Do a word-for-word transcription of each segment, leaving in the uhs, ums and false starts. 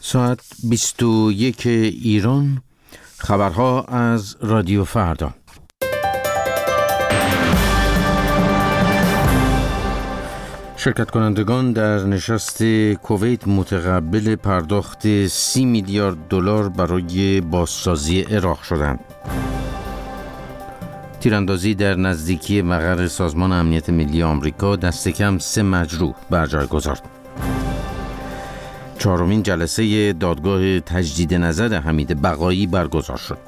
ساعت بیست و یک ایران. خبرها از رادیو فردا. شرکت کنندگان در نشست کویت متقبل پرداخت سی میلیارد دلار برای بازسازی عراق شدند. تیراندازی در نزدیکی مقر سازمان امنیت ملی آمریکا دست کم سه مجروح بر جای گذارد. چهارمین جلسه دادگاه تجدید نظر حمید بقایی برگزار شد.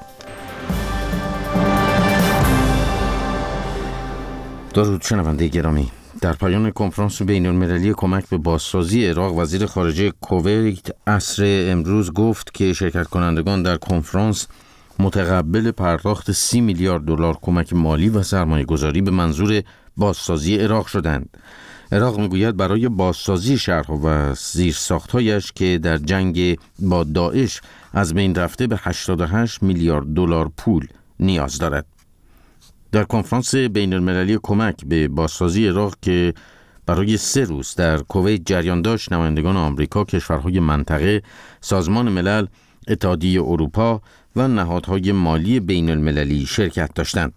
درود شنونده گرامی. در پایان کنفرانس بین المللی کمک به بازسازی عراق، وزیر خارجه کویت عصر امروز گفت که شرکت کنندگان در کنفرانس متقبل پرداخت سی میلیارد دلار کمک مالی و سرمایه گذاری به منظور بازسازی عراق شدند. عراق میگوید برای بازسازی شهرها و زیرساخت‌هایش که در جنگ با داعش از بین رفته به هشتاد و هشت میلیارد دلار پول نیاز دارد. در کنفرانس بین المللی کمک به بازسازی عراق که برای سه روز در کویت جریان داشت، نمایندگان آمریکا، کشورهای منطقه، سازمان ملل، اتحادیه اروپا و نهادهای مالی بین المللی شرکت داشتند.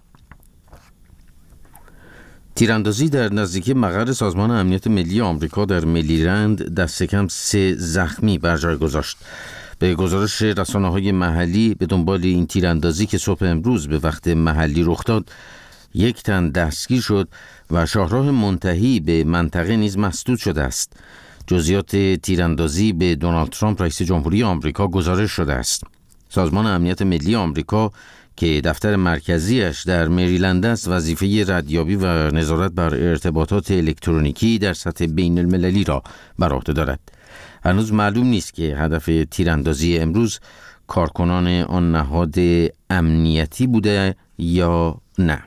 تیراندازی در نزدیکی مقر سازمان امنیت ملی آمریکا در مریلند دست کم سه زخمی بر جای گذاشت. به گزارش رسانه‌های محلی، به دنبال این تیراندازی که صبح امروز به وقت محلی رخ داد، یک تن دستگیر شد و شاهراه منتهی به منطقه نیز مسدود شده است. جزئیات تیراندازی به دونالد ترامپ رئیس جمهوری آمریکا گزارش شده است. سازمان امنیت ملی آمریکا که دفتر مرکزیش در مریلند است، وظیفه ردیابی و نظارت بر ارتباطات الکترونیکی در سطح بین المللی را بر عهده دارد. هنوز معلوم نیست که هدف تیراندازی امروز کارکنان آن نهاد امنیتی بوده یا نه.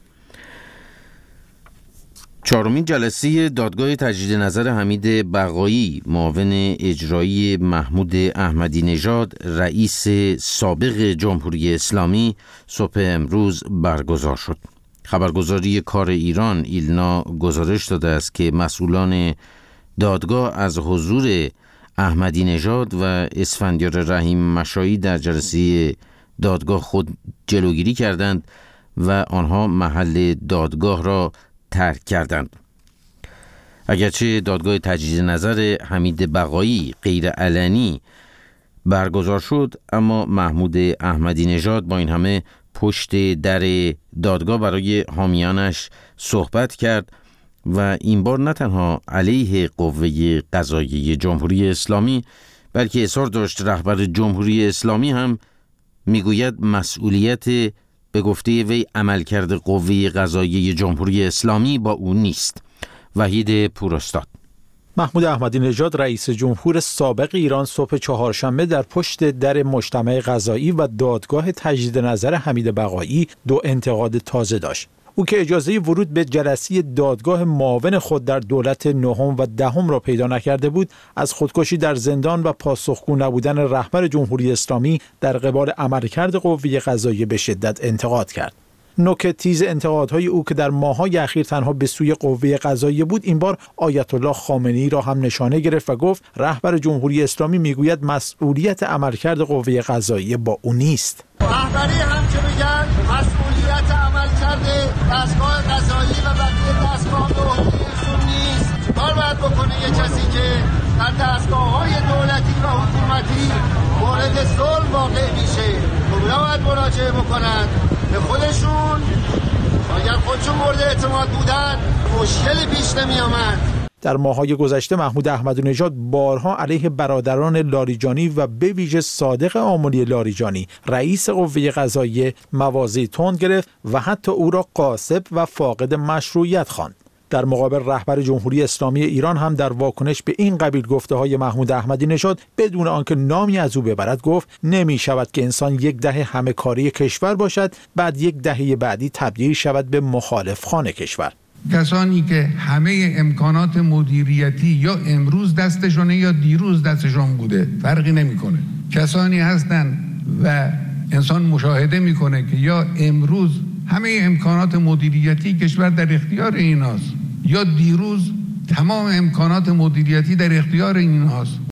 چهارمین جلسه دادگاه تجدید نظر حمید بقایی، معاون اجرایی محمود احمدی نژاد، رئیس سابق جمهوری اسلامی، صبح امروز برگزار شد. خبرگزاری کار ایران ایلنا گزارش داده است که مسئولان دادگاه از حضور احمدی نژاد و اسفندیار رحیم مشایی در جلسه دادگاه خود جلوگیری کردند و آنها محل دادگاه را ترک کردند. اگرچه دادگاه تجدید نظر حمید بقایی غیر علنی برگزار شد، اما محمود احمدی نژاد با این همه پشت در دادگاه برای حامیانش صحبت کرد و این بار نه تنها علیه قوه قضاییه جمهوری اسلامی، بلکه اصرار داشت رهبر جمهوری اسلامی هم میگوید مسئولیت به گفته وی عملکرد قوه قضاییه جمهوری اسلامی با او نیست. وحید پوراستاد. محمود احمدی نژاد رئیس جمهور سابق ایران صبح چهارشنبه در پشت در مجتمع قضایی و دادگاه تجدید نظر حمید بقایی دو انتقاد تازه داشت. او که اجازه ورود به جلسه دادگاه معاون خود در دولت نهم و دهم را پیدا نکرده بود، از خودکشی در زندان و پاسخگو نبودن رهبر جمهوری اسلامی در قبال عملکرد قوه قضاییه به شدت انتقاد کرد. نوک تیز انتقادهای او که در ماه‌های اخیر تنها به سوی قوه قضاییه بود، این بار آیت الله خامنه‌ای را هم نشانه گرفت و گفت رهبر جمهوری اسلامی میگوید مسئولیت عملکرد قوه قضاییه با او نیست. رهبری هم که میگن مسئولیت عملکرد دستگاه قضایی و بقیه دستگاه عمومیشون نیست. کار باید بکنه یه کسی که در دستگاه‌های دولتی و حکومتی مورد ظلم واقع میشه. اونا باید مراجعه بکنن به خودشون. اگر خودشون مورد اعتماد بودن مشکلی پیش نمی آمد. در ماه‌های گذشته محمود احمدی نژاد بارها علیه برادران لاریجانی و به ویژه صادق آملی لاریجانی رئیس قوه قضاییه مواضع تند گرفت و حتی او را غاصب و فاقد مشروعیت خواند. در مقابل رهبر جمهوری اسلامی ایران هم در واکنش به این قبیل گفته‌های محمود احمدی نژاد بدون آنکه نامی از او ببرد گفت نمی شود که انسان یک دهه همه کاری کشور باشد، بعد یک دهه بعدی تبدیل شود به مخالف خان کشور. کسانی که همه امکانات مدیریتی یا امروز دستشونه یا دیروز دستشون بوده فرقی نمیکنه، کسانی هستن و انسان مشاهده میکنه که یا امروز همه امکانات مدیریتی کشور در اختیار ایناست یا دیروز تمام امکانات مدیریتی در اختیار ایناست.